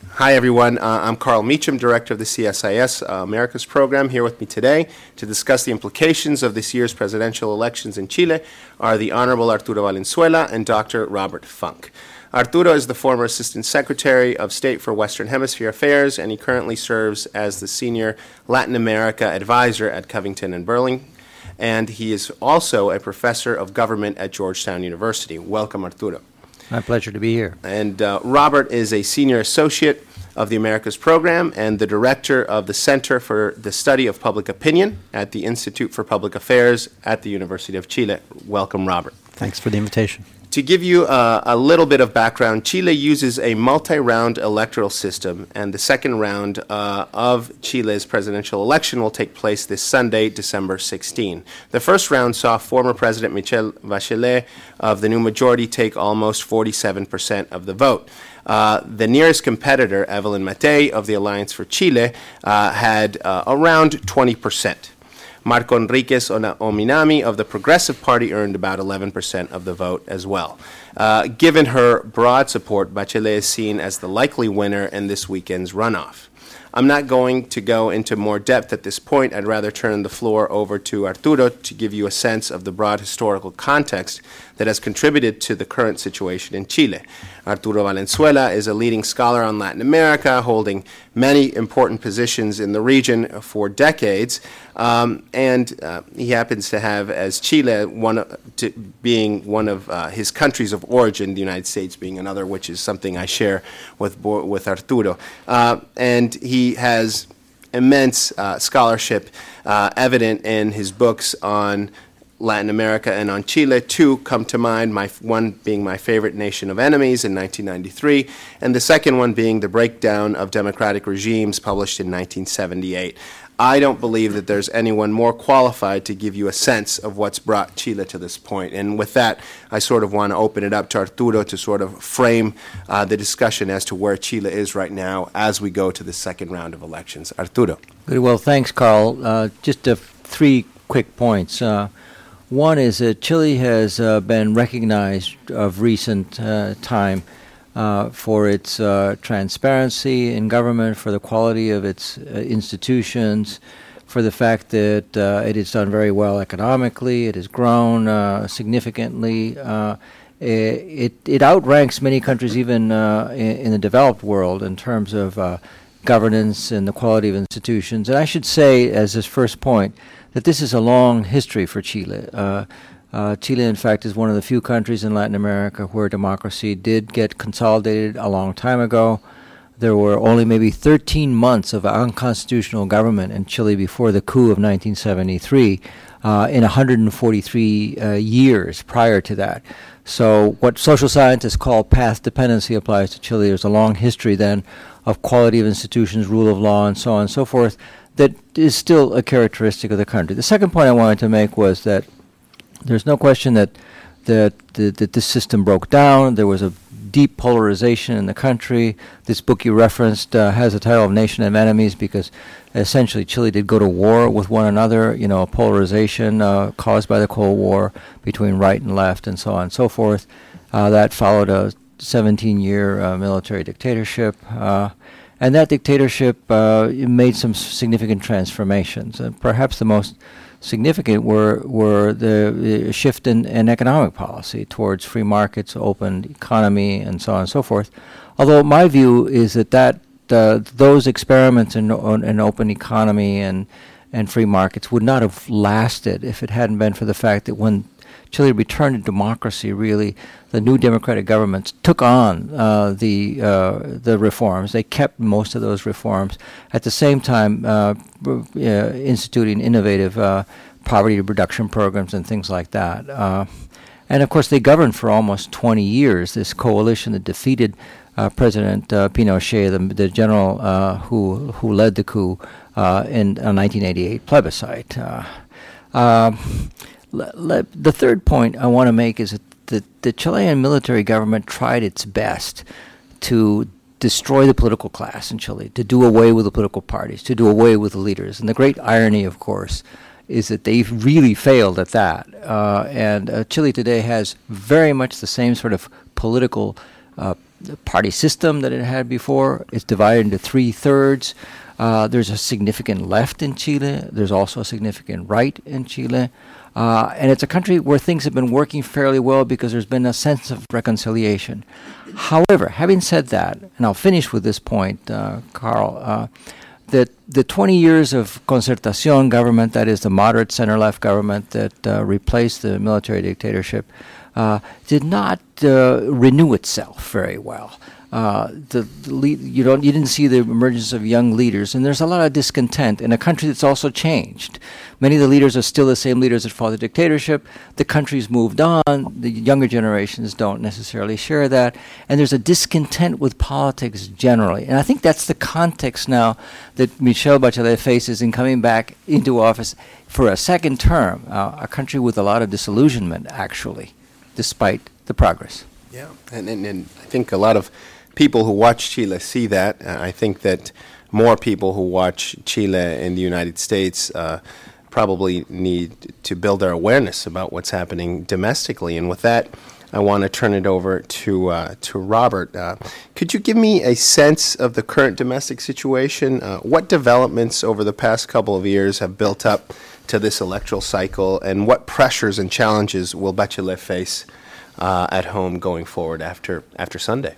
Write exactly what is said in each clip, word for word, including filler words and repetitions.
Hi, everyone. Uh, I'm Carl Meacham, Director of the C S I S uh, Americas Program. Here with me today to discuss the implications of this year's presidential elections in Chile are the Honorable Arturo Valenzuela and Doctor Robert Funk. Arturo is the former Assistant Secretary of State for Western Hemisphere Affairs, and he currently serves as the Senior Latin America Advisor at Covington and Burling, and he is also a Professor of Government at Georgetown University. Welcome, Arturo. My pleasure to be here. And uh, Robert is a Senior Associate of the Americas Program and the Director of the Center for the Study of Public Opinion at the Institute for Public Affairs at the University of Chile. Welcome, Robert. Thanks for the invitation. To give you uh, a little bit of background, Chile uses a multi-round electoral system, and the second round uh, of Chile's presidential election will take place this Sunday, December sixteenth. The first round saw former President Michelle Bachelet of the New Majority take almost forty-seven percent of the vote. Uh, the nearest competitor, Evelyn Matei of the Alliance for Chile, uh, had uh, around twenty percent. Marco Enriquez Ominami of the Progressive Party earned about eleven percent of the vote as well. Uh, given her broad support, Bachelet is seen as the likely winner in this weekend's runoff. I'm not going to go into more depth at this point. I'd rather turn the floor over to Arturo to give you a sense of the broad historical context that has contributed to the current situation in Chile. Arturo Valenzuela is a leading scholar on Latin America, holding many important positions in the region for decades, um, and uh, he happens to have, as Chile, one of, to being one of uh, his countries of origin, the United States being another, which is something I share with with Arturo. Uh, and he has immense uh, scholarship uh, evident in his books on Latin America and on Chile. Two come to mind, my, one being My Favorite Nation of Enemies in nineteen ninety-three, and the second one being The Breakdown of Democratic Regimes, published in nineteen seventy-eight. I don't believe that there's anyone more qualified to give you a sense of what's brought Chile to this point. And with that, I sort of want to open it up to Arturo to sort of frame uh, the discussion as to where Chile is right now as we go to the second round of elections. Arturo. Good. Well, thanks, Carl. Uh, just uh, three quick points. Uh, One is that Chile has uh, been recognized of recent uh, time uh, for its uh, transparency in government, for the quality of its uh, institutions, for the fact that uh, it has done very well economically, it has grown uh, significantly. Uh, it, it outranks many countries even uh, in, in the developed world in terms of uh, governance and the quality of institutions. And I should say, as this first point, that this is a long history for Chile. Uh, uh, Chile, in fact, is one of the few countries in Latin America where democracy did get consolidated a long time ago. There were only maybe thirteen months of unconstitutional government in Chile before the coup of nineteen seventy-three, uh, in one hundred forty-three uh, years prior to that. So what social scientists call path dependency applies to Chile. There's a long history then of quality of institutions, rule of law, and so on and so forth, that is still a characteristic of the country. The second point I wanted to make was that there's no question that that, that, that this system broke down. There was a deep polarization in the country. This book you referenced uh, has the title of Nation of Enemies because essentially Chile did go to war with one another, you know, a polarization uh, caused by the Cold War between right and left and so on and so forth. Uh, that followed a seventeen-year uh, military dictatorship. Uh, And that dictatorship uh, made some significant transformations. And perhaps the most significant were were the, the shift in, in economic policy towards free markets, open economy, and so on and so forth. Although my view is that, that uh, those experiments in, on, in open economy and, and free markets would not have lasted if it hadn't been for the fact that when Chile returned to democracy, really, the new democratic governments took on uh, the uh, the reforms. They kept most of those reforms. At the same time, uh, uh, instituting innovative uh, poverty reduction programs and things like that. Uh, and of course, they governed for almost twenty years. This coalition that defeated uh, President uh, Pinochet, the, the general uh, who who led the coup uh, in a nineteen eighty-eight plebiscite. Uh, uh, Le, le, the third point I want to make is that the, the Chilean military government tried its best to destroy the political class in Chile, to do away with the political parties, to do away with the leaders. And the great irony, of course, is that they've really failed at that. Uh, and uh, Chile today has very much the same sort of political uh, the party system that it had before. It's divided into three thirds. Uh, there's a significant left in Chile. There's also a significant right in Chile. Uh, and it's a country where things have been working fairly well because there's been a sense of reconciliation. However, having said that, and I'll finish with this point, uh, Carl, uh, that the twenty years of Concertación government, that is the moderate center-left government that uh, replaced the military dictatorship, uh, did not uh, renew itself very well. Uh, the, the lead, you don't you didn't see the emergence of young leaders, and there's a lot of discontent in a country that's also changed. Many of the leaders are still the same leaders that fought the dictatorship. The country's moved on. The younger generations don't necessarily share that, and there's a discontent with politics generally. And I think that's the context now that Michelle Bachelet faces in coming back into office for a second term. Uh, a country with a lot of disillusionment, actually, despite the progress. Yeah, and, and, and I think a lot of people who watch Chile see that. Uh, I think that more people who watch Chile in the United States uh, probably need to build their awareness about what's happening domestically. And with that, I want to turn it over to uh, to Robert. Uh, could you give me a sense of the current domestic situation? Uh, what developments over the past couple of years have built up to this electoral cycle, and what pressures and challenges will Bachelet face uh, at home going forward after after Sunday?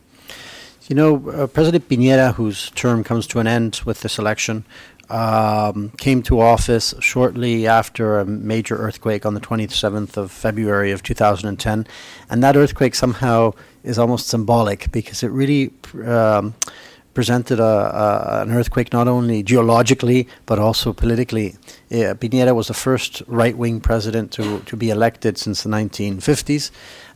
You know, uh, President Piñera, whose term comes to an end with this election, um, came to office shortly after a major earthquake on the twenty-seventh of February of two thousand ten. And that earthquake somehow is almost symbolic because it really um, presented a, a, an earthquake not only geologically but also politically. Uh, Piñera was the first right-wing president to, to be elected since the nineteen fifties.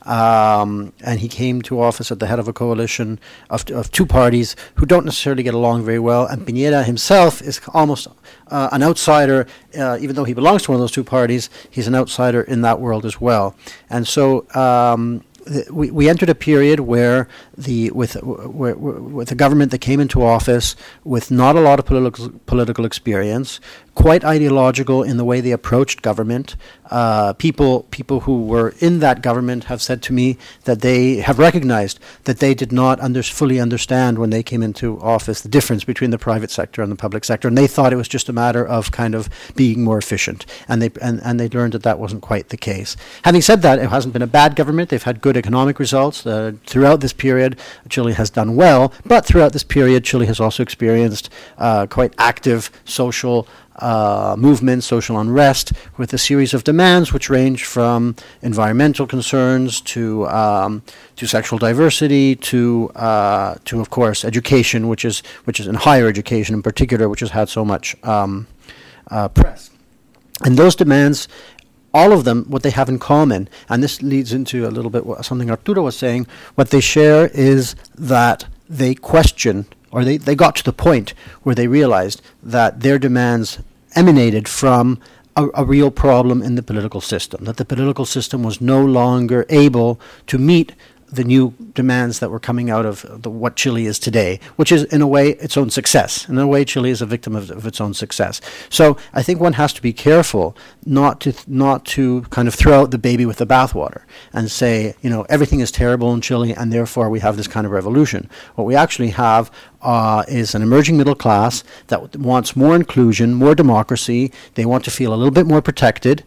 Um, and he came to office at the head of a coalition of, of two parties who don't necessarily get along very well. And Piñera himself is almost uh, an outsider, uh, even though he belongs to one of those two parties. He's an outsider in that world as well. And so um, th- we, we entered a period where the with w- w- with a government that came into office with not a lot of political political experience, quite ideological in the way they approached government. Uh, people people who were in that government have said to me that they have recognized that they did not under, fully understand when they came into office the difference between the private sector and the public sector, and they thought it was just a matter of kind of being more efficient, and they and, and they learned that that wasn't quite the case. Having said that, it hasn't been a bad government. They've had good economic results. Uh, throughout this period, Chile has done well, but throughout this period, Chile has also experienced uh, quite active social Uh, movement, social unrest, with a series of demands which range from environmental concerns to um, to sexual diversity to uh, to of course education, which is which is in higher education in particular, which has had so much um, uh, press. And those demands, all of them, what they have in common, and this leads into a little bit what, something Arturo was saying, what they share is that they question, or they, they got to the point where they realized that their demands emanated from a, a real problem in the political system, that the political system was no longer able to meet the new demands that were coming out of the, what Chile is today, which is in a way its own success. In a way, Chile is a victim of, of its own success. So I think one has to be careful not to th- not to kind of throw out the baby with the bathwater and say, you know, everything is terrible in Chile and therefore we have this kind of revolution. What we actually have uh, is an emerging middle class that w- wants more inclusion, more democracy. They want to feel a little bit more protected.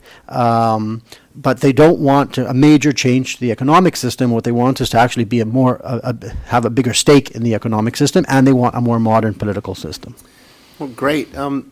Um, But they don't want to, a major change to the economic system. What they want is to actually be a more, a, a, have a bigger stake in the economic system, and they want a more modern political system. Well, great. Um,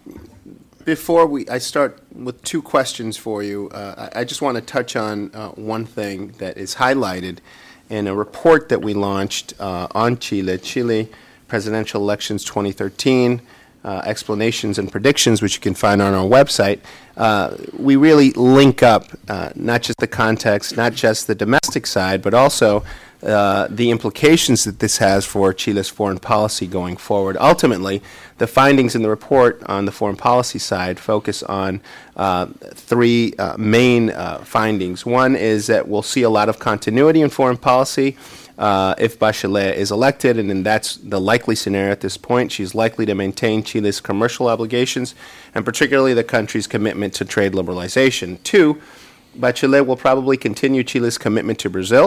before we, I start with two questions for you. Uh, I, I just want to touch on uh, one thing that is highlighted in a report that we launched uh, on Chile, Chile Presidential Elections twenty thirteen. Uh, explanations and predictions, which you can find on our website. Uh, we really link up uh, not just the context, not just the domestic side, but also uh, the implications that this has for Chile's foreign policy going forward. Ultimately, the findings in the report on the foreign policy side focus on uh, three uh, main uh, findings. One is that we'll see a lot of continuity in foreign policy Uh, if Bachelet is elected, and then that's the likely scenario at this point. She's likely to maintain Chile's commercial obligations, and particularly the country's commitment to trade liberalization. Two, Bachelet will probably continue Chile's commitment to Brazil,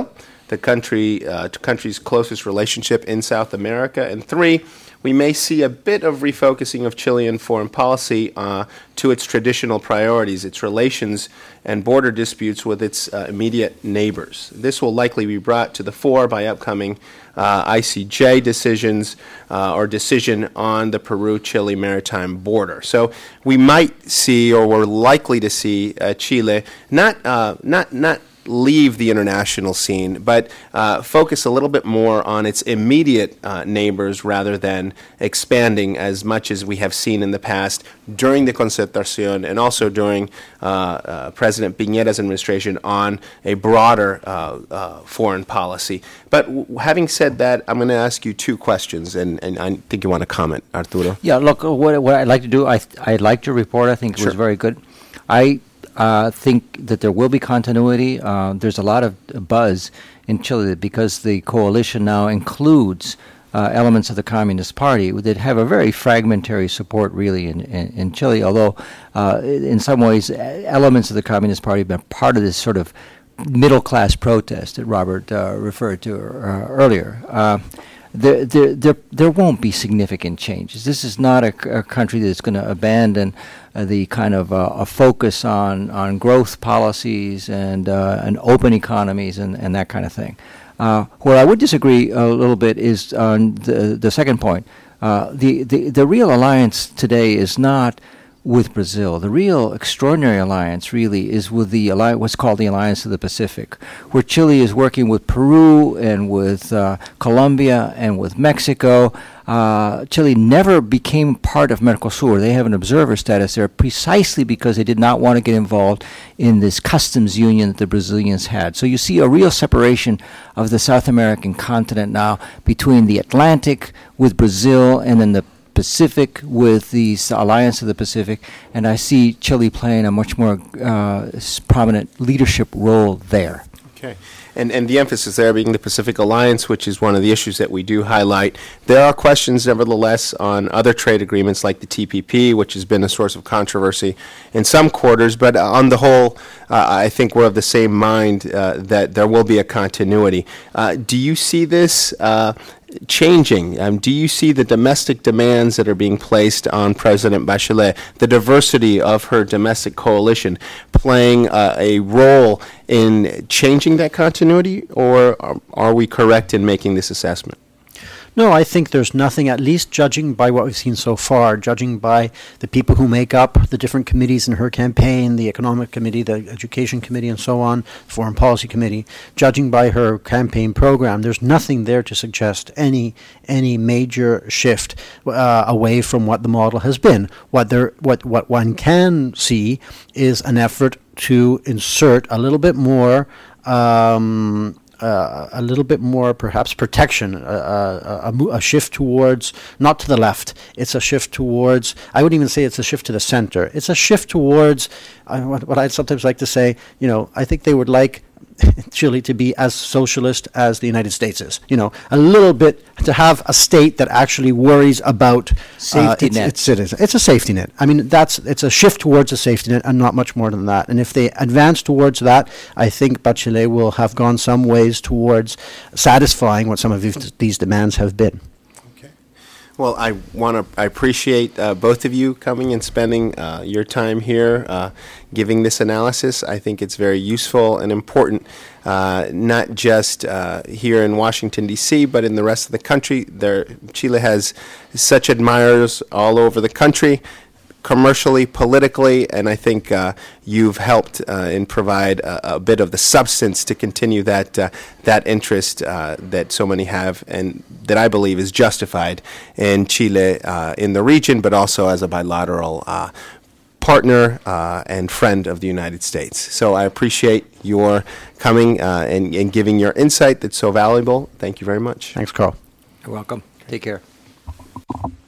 the country uh, country's closest relationship in South America. And three, we may see a bit of refocusing of Chilean foreign policy uh, to its traditional priorities, its relations and border disputes with its uh, immediate neighbors. This will likely be brought to the fore by upcoming uh, I C J decisions uh, or decision on the Peru-Chile maritime border. So we might see, or we're likely to see, uh, Chile not uh, not not. leave the international scene, but uh, focus a little bit more on its immediate uh, neighbors rather than expanding as much as we have seen in the past during the Concertación and also during uh, uh, President Piñera's administration on a broader uh, uh, foreign policy. But w- having said that, I'm going to ask you two questions, and, and I think you want to comment, Arturo. Yeah, look, what, what I'd like to do, I, I liked your report. I think it Sure. was very good. I uh, think that there will be continuity. Uh, there's a lot of buzz in Chile because the coalition now includes uh, elements of the Communist Party that have a very fragmentary support, really, in, in, in Chile, although uh, in some ways elements of the Communist Party have been part of this sort of middle-class protest that Robert uh, referred to uh, earlier. Uh, There, there, there, there won't be significant changes. This is not a, a country that's going to abandon uh, the kind of uh, a focus on, on growth policies and uh, and open economies and, and that kind of thing. Uh, where I would disagree a little bit is on the the second point. Uh, the, the the real alliance today is not with Brazil. The real extraordinary alliance really is with the alli- what's called the Alliance of the Pacific, where Chile is working with Peru and with uh, Colombia and with Mexico. Uh, Chile never became part of Mercosur. They have an observer status there precisely because they did not want to get involved in this customs union that the Brazilians had. So you see a real separation of the South American continent now between the Atlantic with Brazil and then the Pacific with the Alliance of the Pacific, and I see Chile playing a much more uh, prominent leadership role there. Okay. And and the emphasis there being the Pacific Alliance, which is one of the issues that we do highlight. There are questions, nevertheless, on other trade agreements like the T P P, which has been a source of controversy in some quarters. But on the whole, uh, I think we're of the same mind uh, that there will be a continuity. Uh, do you see this uh, changing? Um, do you see the domestic demands that are being placed on President Bachelet, the diversity of her domestic coalition, playing uh, a role in changing that continuity, or are, are we correct in making this assessment? No, I think there's nothing, at least judging by what we've seen so far, judging by the people who make up the different committees in her campaign, the Economic Committee, the Education Committee, and so on, Foreign Policy Committee, judging by her campaign program, there's nothing there to suggest any any major shift uh, away from what the model has been. What there, what what one can see is an effort to insert a little bit more um, Uh, a little bit more, perhaps, protection, uh, uh, a, mo- a shift towards, not to the left, it's a shift towards, I wouldn't even say it's a shift to the center, it's a shift towards, uh, what, what I'd sometimes like to say, you know, I think they would like Chile to be as socialist as the United States is. You know, a little bit, to have a state that actually worries about Safety uh, its, net. its citizens. It's a safety net. I mean, that's it's a shift towards a safety net and not much more than that. And if they advance towards that, I think Bachelet will have gone some ways towards satisfying what some of these, these demands have been. Well, I want to. I appreciate uh, both of you coming and spending uh, your time here, uh, giving this analysis. I think it's very useful and important, uh, not just uh, here in Washington D C, but in the rest of the country. There, Chile has such admirers all over the country, commercially, politically, and I think uh, you've helped uh, and provide a, a bit of the substance to continue that uh, that interest uh, that so many have, and that I believe is justified in Chile, uh, in the region, but also as a bilateral uh, partner uh, and friend of the United States. So I appreciate your coming uh, and, and giving your insight that's so valuable. Thank you very much. Thanks, Carl. You're welcome. Take care.